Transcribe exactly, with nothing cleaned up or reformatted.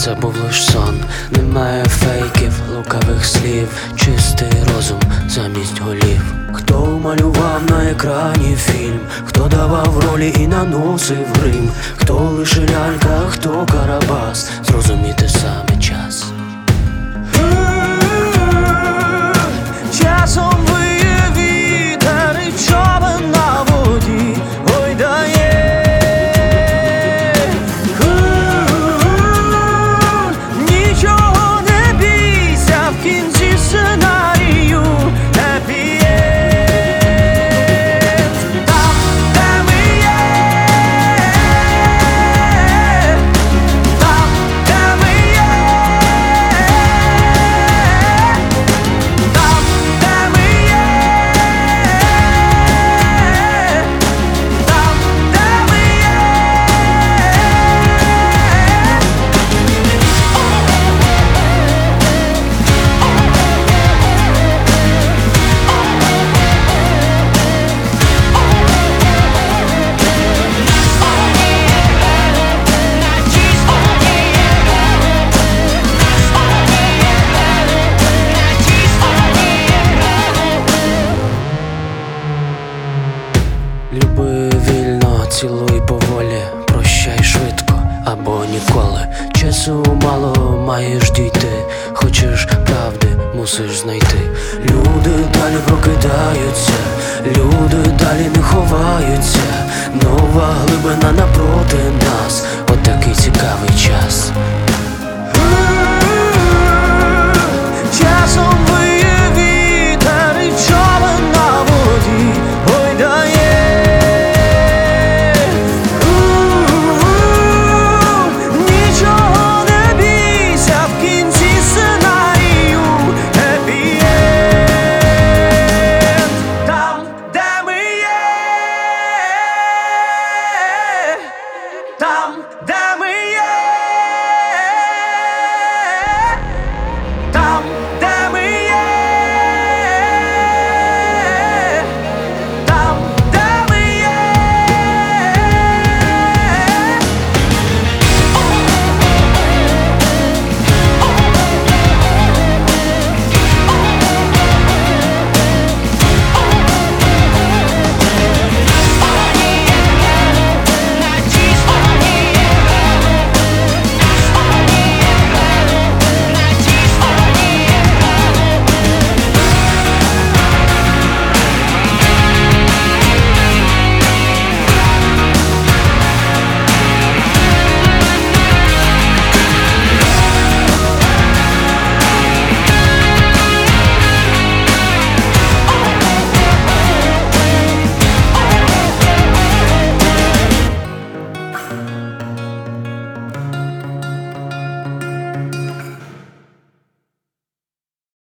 це був лиш сон. Немає фейків, лукавих слів, чистий розум замість голів. Хто малював на екрані фільм, хто давав ролі і наносив грим, хто лише лялька, хто Карабас, зрозуміти саме час. Часом виє вітер і човен на воді гойдає. Нічого не бійся, в кінці сценарію happy end. Там, де ми є, там, де ми є, там, де ми є, там, де ми є. Люби вільно, цілуй поволі, прощай швидко або ніколи. Часу мало, маєш дійти, хочеш правди, мусиш знайти. Люди далі прокидаються, люди далі не ховаються. Нова глибина напроти нас, от такий цікавий час.